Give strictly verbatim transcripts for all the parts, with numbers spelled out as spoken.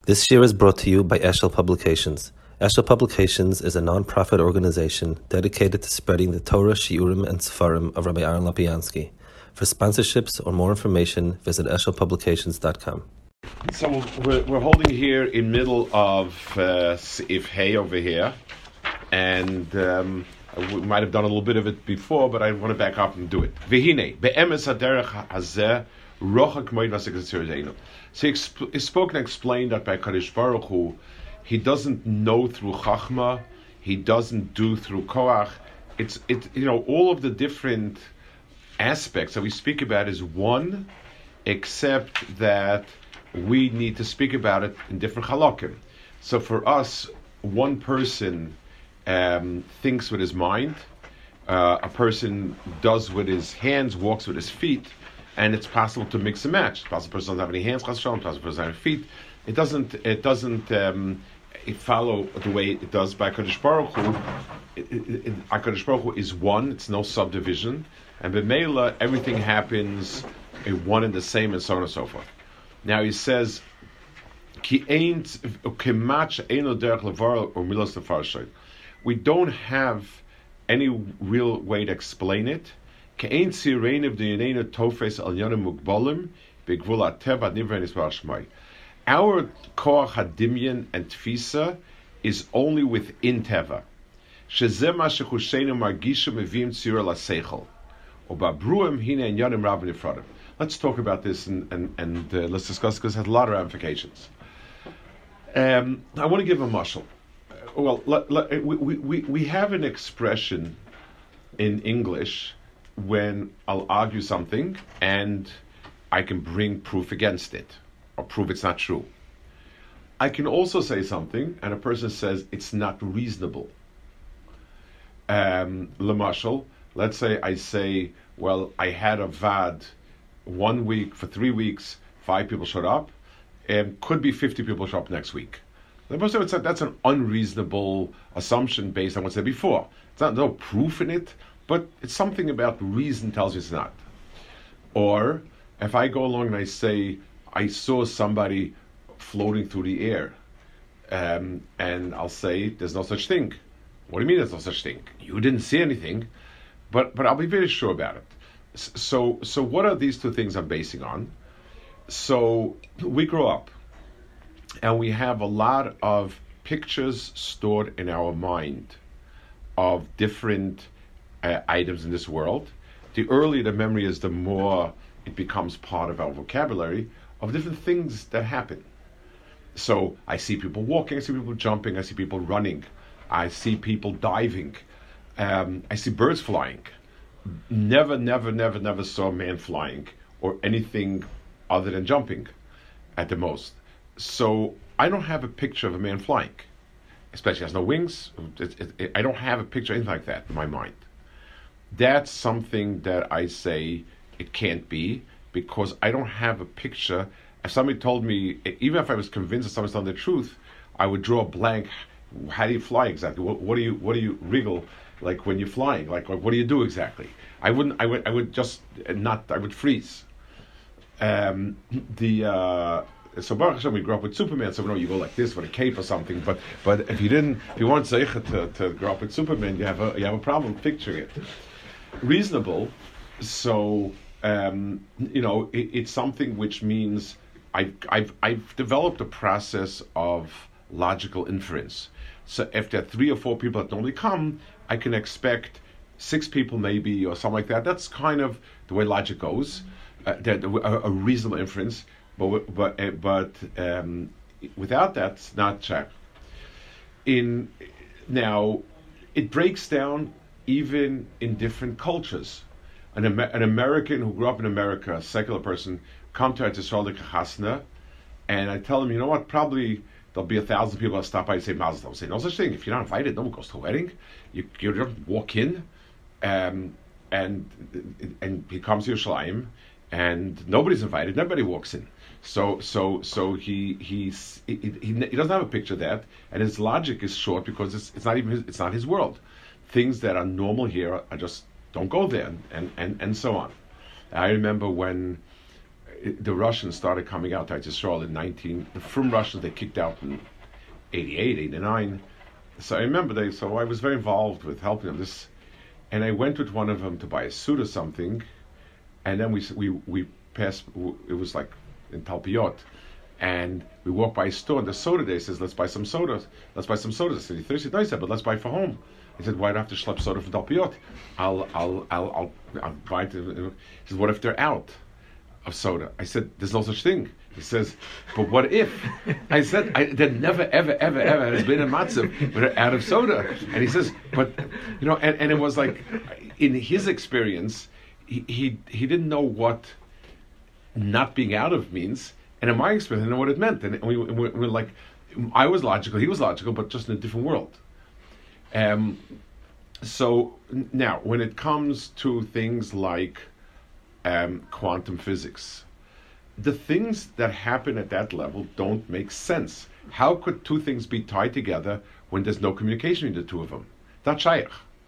This year is brought to you by Eshel Publications. Eshel Publications is a non-profit organization dedicated to spreading the Torah, Shiurim, and Sefarim of Rabbi Aaron Lapiansky. For sponsorships or more information, visit eshel publications dot com. So we're, we're holding here in middle of uh, If Hay over here, and um, we might have done a little bit of it before, but I want to back up and do it. Vehine be'emes haderech hazeh rochak moed v'asekatzirzeinu. So he, exp- he spoke and explained that by Kadosh Baruch Hu, he doesn't know through Chachma, he doesn't do through Koach. It's it you know all of the different aspects that we speak about is one, except that we need to speak about it in different halakim. So for us, one person um, thinks with his mind, uh, a person does with his hands, walks with his feet, and it's possible to mix and match. It's possible person doesn't have any hands, it's possible person doesn't have feet. It doesn't. It doesn't um, it follow the way it does by Kadosh Baruch Hu. It, it, it, Kadosh Baruch Hu is one. It's no subdivision, and b'meila everything happens in one and the same, and so on and so forth. Now he says, "Ki ain't kemach eino derech levar or milos lefarshay." We don't have any real way to explain it. Our koach hadimyan and tfisa is only within teva. Let's talk about this and and, and uh, let's discuss because it has a lot of ramifications. Um, I want to give a mashal. Well, let, let, we, we we have an expression in English when I'll argue something and I can bring proof against it or prove it's not true. I can also say something and a person says it's not reasonable. Um, Lemashal, let's say I say, well, I had a vad one week for three weeks, five people showed up, and could be fifty people show up next week. The person would say that's an unreasonable assumption based on what's said before. It's not no proof in it, but it's something about reason tells you it's not. Or if I go along and I say I saw somebody floating through the air, um, and I'll say there's no such thing. What do you mean there's no such thing? You didn't see anything, but but I'll be very sure about it. So so what are these two things I'm basing on? So we grow up, and we have a lot of pictures stored in our mind of different uh, items in this world. The earlier the memory is, the more it becomes part of our vocabulary of different things that happen. So I see people walking, I see people jumping, I see people running, I see people diving, um, I see birds flying. Never, never, never, never saw a man flying or anything other than jumping at the most. So I don't have a picture of a man flying, especially has no wings. It, it, it, I don't have a picture anything like that in my mind. That's something that I say it can't be because I don't have a picture. If somebody told me, even if I was convinced that someone's telling the truth, I would draw a blank. How do you fly exactly? What, what do you what do you wriggle like when you're flying? Like, like what do you do exactly? I wouldn't. I would. I would just not. I would freeze. Um, the uh, so Baruch Hashem, we grew up with Superman. So we know you go like this with a cape or something. But but if you didn't, if you weren't zeicha to, to grow up with Superman, you have a you have a problem picturing it. Reasonable. So um, you know it, it's something which means I've I've I've developed a process of logical inference. So if there are three or four people that normally come, I can expect six people maybe or something like that. That's kind of the way logic goes. Uh, that a, a reasonable inference, but but uh, but um, without that, it's not check. In now, it breaks down even in different cultures. An, Amer- an American who grew up in America, a secular person, come to Eretz Yisrael like Chasna, and I tell him, you know what, probably there'll be a thousand people that stop by and say Mazel Tov. Say no such thing. If you're not invited, no one goes to a wedding. You you don't walk in, um, and and he comes to Yerushalayim, and nobody's invited. Nobody walks in. So so so he he's he, he, he doesn't have a picture of that, and his logic is short because it's it's not even his, it's not his world. Things that are normal here are just don't go there, and and and so on. I remember when it, the Russians started coming out to Israel in nineteen. The from Russians they kicked out in eighty-eight, eighty-nine. So I remember they. So I was very involved with helping them. This, and I went with one of them to buy a suit or something, and then we we we passed. It was like in Talpiot, and we walked by a store. And the soda day says, "Let's buy some sodas. Let's buy some sodas." I said, "You thirsty?" No, I said, "But let's buy for home." He said, "Why do I have to schlep soda from Talpiot? I'll I'll I'll I'll, I'll buy it." He says, "What if they're out of soda?" I said, "There's no such thing." He says, "But what if?" I said, I, "There never, ever, ever, ever has been a matzav where they're out of soda." And he says, "But you know," and, and it was like, in his experience, he, he he didn't know what not being out of means, and in my experience, I didn't know what it meant. And we, we, we were like, I was logical, he was logical, but just in a different world. Um. So now, when it comes to things like um, quantum physics, the things that happen at that level don't make sense. How could two things be tied together when there's no communication between the two of them? That's shaykh.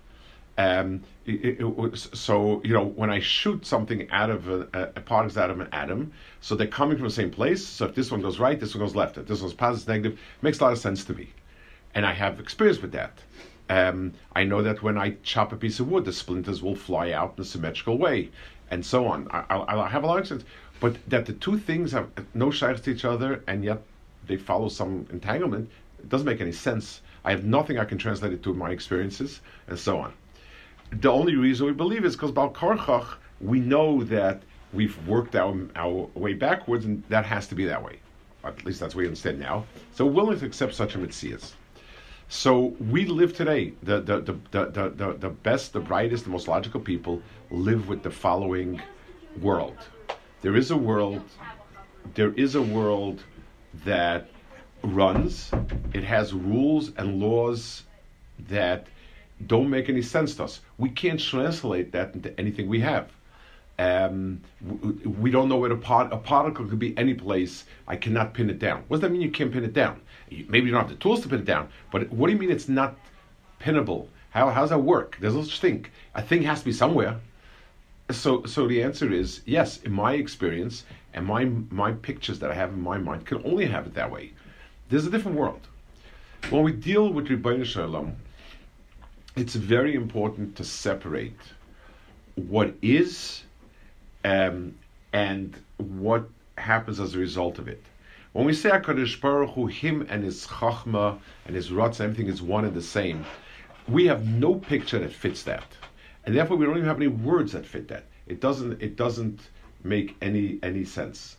Um, it, it was, so, you know, when I shoot something out of a, a particles out of an atom, so they're coming from the same place. So if this one goes right, this one goes left. If this one's positive, negative, makes a lot of sense to me. And I have experience with that. Um, I know that when I chop a piece of wood, the splinters will fly out in a symmetrical way, and so on. I, I, I have a lot of sense. But that the two things have no shaykhs to each other, and yet they follow some entanglement, it doesn't make any sense. I have nothing I can translate it to my experiences, and so on. The only reason we believe is because Bal Korchach, we know that we've worked our, our way backwards, and that has to be that way. At least that's what we understand now. So we're willing to accept such a mitzias. So we live today. The the, the, the, the, the the best, the brightest, the most logical people live with the following world. There is a world, there is a world that runs. It has rules and laws that don't make any sense to us. We can't translate that into anything we have. Um, we don't know where a, part, a particle could be any place. I cannot pin it down. What does that mean you can't pin it down? Maybe you don't have the tools to pin it down, but what do you mean it's not pinnable? How, how does that work? There's no such thing. A thing has to be somewhere. So, so the answer is yes. In my experience and my my pictures that I have in my mind can only have it that way. There's a different world. When we deal with Ribbono Shel Olam, it's very important to separate what is um, and what happens as a result of it. When we say HaKadosh Baruch Hu, him and his chachma and his ratz, everything is one and the same, we have no picture that fits that. And therefore we don't even have any words that fit that. It doesn't it doesn't make any any sense.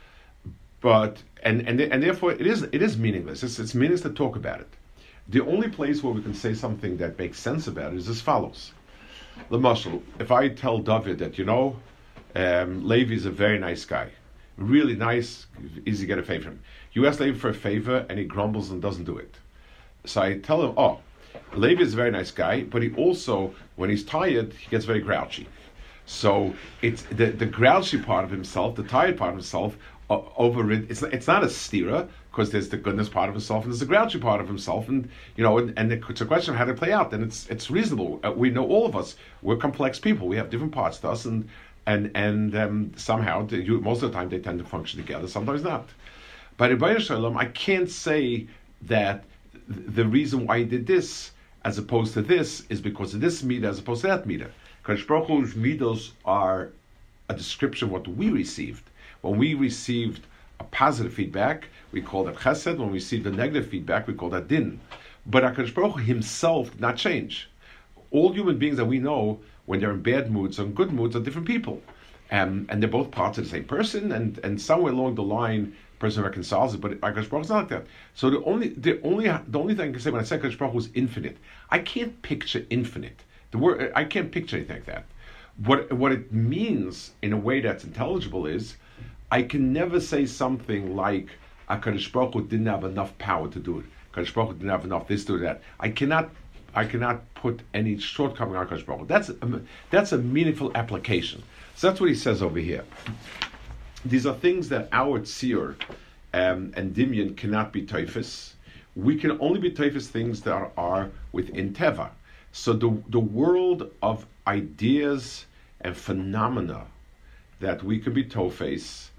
But and and and therefore it is it is meaningless. It's it's meaningless to talk about it. The only place where we can say something that makes sense about it is as follows. L'mashal, if I tell David that, you know, um, Levi is a very nice guy, really nice, easy to get a favor from him. You ask Levi for a favor and he grumbles and doesn't do it. So I tell him, oh, Levi is a very nice guy, but he also, when he's tired, he gets very grouchy. So it's the, the grouchy part of himself, the tired part of himself, uh, overrid. It's it's not a stira, because there's the goodness part of himself and there's the grouchy part of himself, and you know, and, and it's a question of how to play out. And it's it's reasonable. Uh, we know all of us. We're complex people. We have different parts to us, and and and um, somehow, the, you, most of the time, they tend to function together. Sometimes not. But in Ribbono Shel Olam, I can't say that the reason why he did this as opposed to this is because of this meter as opposed to that meter. Kadosh Baruch Hu's midos are a description of what we received. When we received a positive feedback, we call that chesed. When we received a negative feedback, we call that din. But Kadosh Baruch Hu himself did not change. All human beings that we know, when they're in bad moods or in good moods, are different people. Um, and they're both parts of the same person, and, and somewhere along the line, person reconciles it, but Kadosh Baruch Hu is not like that. So the only the only the only thing I can say when I say Kadosh Baruch Hu is infinite, I can't picture infinite. The word I can't picture anything like that. What what it means in a way that's intelligible is, I can never say something like Kadosh Baruch Hu didn't have enough power to do it. Kadosh Baruch Hu didn't have enough this to that. I cannot I cannot put any shortcoming on Kadosh Baruch Hu. That's a, that's a meaningful application. So that's what he says over here. These are things that our tzir um, and dimyan cannot be teifus. We can only be teifus things that are, are within teva. So the the world of ideas and phenomena that we can be tofes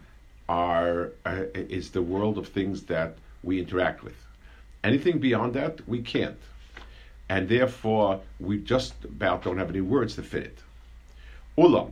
are uh, is the world of things that we interact with. Anything beyond that, we can't. And therefore, we just about don't have any words to fit it. Ulam.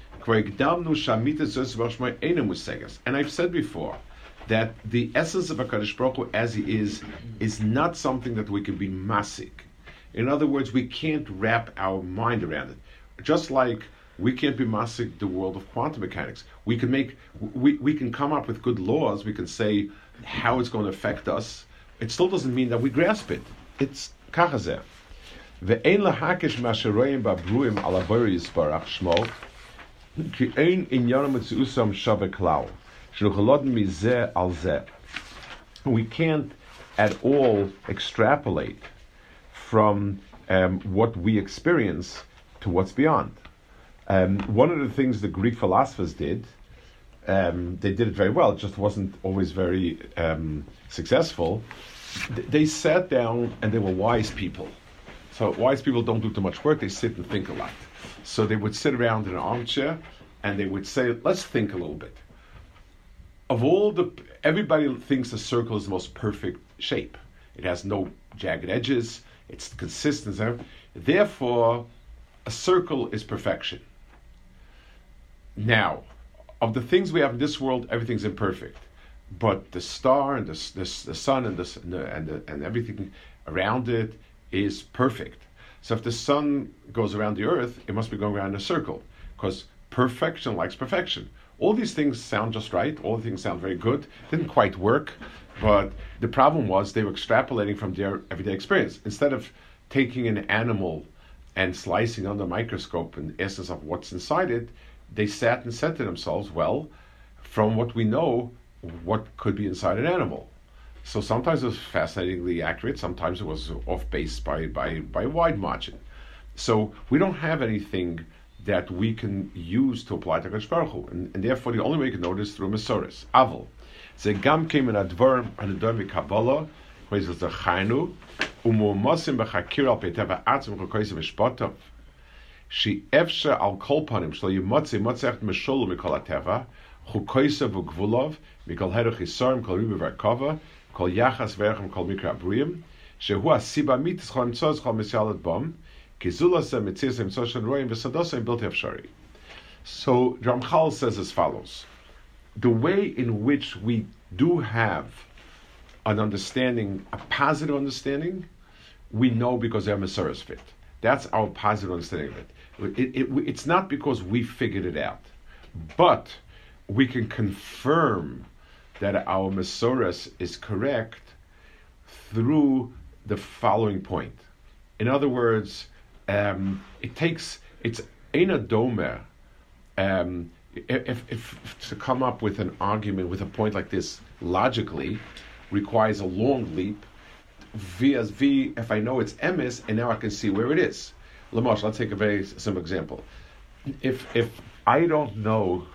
And I've said before that the essence of HaKadosh Baruch Hu as he is, is not something that we can be masik. In other words, we can't wrap our mind around it. Just like we can't be masik the world of quantum mechanics. We can make, we, we can come up with good laws, we can say how it's going to affect us. It still doesn't mean that we grasp it. It's kachazeh. Ve'ein lahakish masheroyim babruim ala bori yisbarach shmo ki ein inyanam mitzuusam shave klau shnuchalod mizeh al zeh. We can't at all extrapolate from um, what we experience to what's beyond. Um, one of the things the Greek philosophers did, um, they did it very well, it just wasn't always very um, successful. They sat down and they were wise people. So wise people don't do too much work, they sit and think a lot. So they would sit around in an armchair and they would say, let's think a little bit. Of all the, everybody thinks a circle is the most perfect shape. It has no jagged edges, it's consistent. Therefore, a circle is perfection. Now, of the things we have in this world, everything's imperfect. But the star and the, the, the sun and, the, and, the, and, the, and everything around it is perfect. So if the sun goes around the earth, it must be going around in a circle, because perfection likes perfection. All these things sound just right, all the things sound very good, didn't quite work, but the problem was they were extrapolating from their everyday experience. Instead of taking an animal and slicing under a microscope and the essence of what's inside it, they sat and said to themselves, well, from what we know, what could be inside an animal? So sometimes it was fascinatingly accurate, sometimes it was off base by, by, by a wide margin. So we don't have anything that we can use to apply to HaKadosh Baruch Hu, and, and therefore the only way you can know this is through Mesoris. Aval. Ze gam came in advar and advar v'kabbalah, whereas it's a chaynu, umumosim b'chakir al peiteva atzim chukoysim v'shpotov, she efsha al kol panim shlo yimotzi motzech mesholu mikol ateva, chukoysa v'gvulov, mikol heruch yisorim kol ribu v'arkova, kol yachas v'erchem kol mikra abriyim, shehu asiba mitis chol imtzoz chol misyalat bom, kizulasa mitzis imtzoz shen roim v'sadosa im bilti efshari. So Ramchal says as follows: the way in which we do have an understanding, a positive understanding, we know because our Mesoros fit. That's our positive understanding of it. It, it. It's not because we figured it out, but we can confirm that our Mesoros is correct through the following point. In other words, um, it takes, it's Eina Domer, um, if, if, if to come up with an argument with a point like this logically requires a long leap. V as V, if I know it's emes, and now I can see where it is. Lamosh, let's take a very simple example. If if I don't know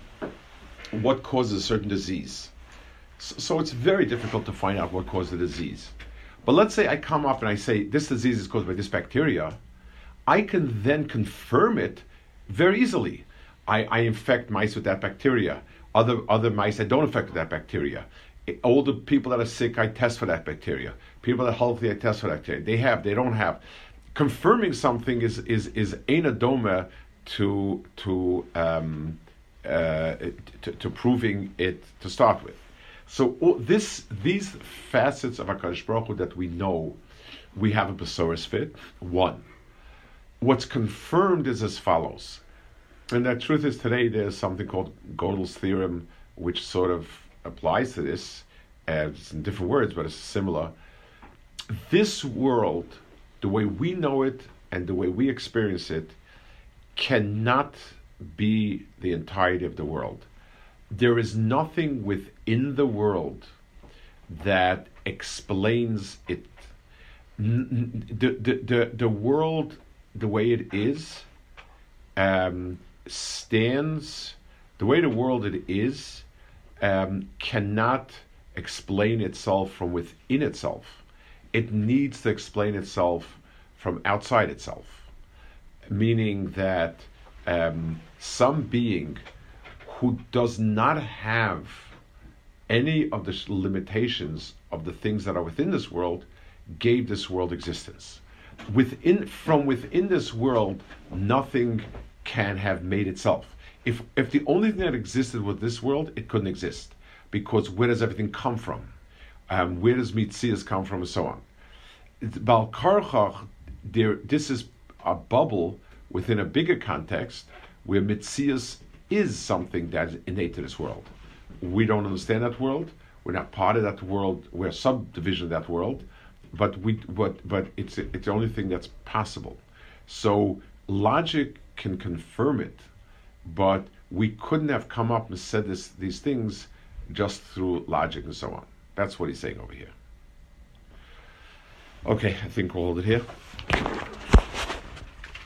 what causes a certain disease, so, so it's very difficult to find out what causes the disease. But let's say I come up and I say this disease is caused by this bacteria, I can then confirm it very easily. I, I infect mice with that bacteria. Other other mice I don't infect with that bacteria. All the people that are sick, I test for that bacteria. People that are healthy, I test for that bacteria. They have, they don't have. Confirming something is is is ein adoma to to um uh to, to proving it to start with. So all this these facets of HaKadosh Baruch Hu that we know, we have a Besoros fit. One. What's confirmed is as follows. And the truth is today there's something called Gödel's theorem, which sort of applies to this. Uh, it's in different words, but it's similar. This world, the way we know it and the way we experience it, cannot be the entirety of the world. There is nothing within the world that explains it. The, the, the, the world, the way it is, um, stands, the way the world it is, um, cannot explain itself from within itself. It needs to explain itself from outside itself. Meaning that um, some being who does not have any of the limitations of the things that are within this world, gave this world existence. Within, from within this world, nothing can have made itself. If if the only thing that existed was this world, it couldn't exist. Because where does everything come from? Um, where does Mitzias come from, and so on? Bal Karchach, there, this is a bubble within a bigger context where Mitzias is something that is innate to this world. We don't understand that world. We're not part of that world. We're a subdivision of that world, but we, but but it's it's the only thing that's possible. So logic can confirm it, but we couldn't have come up and said this these things just through logic and so on. That's what he's saying over here. Okay, I think we'll hold it here.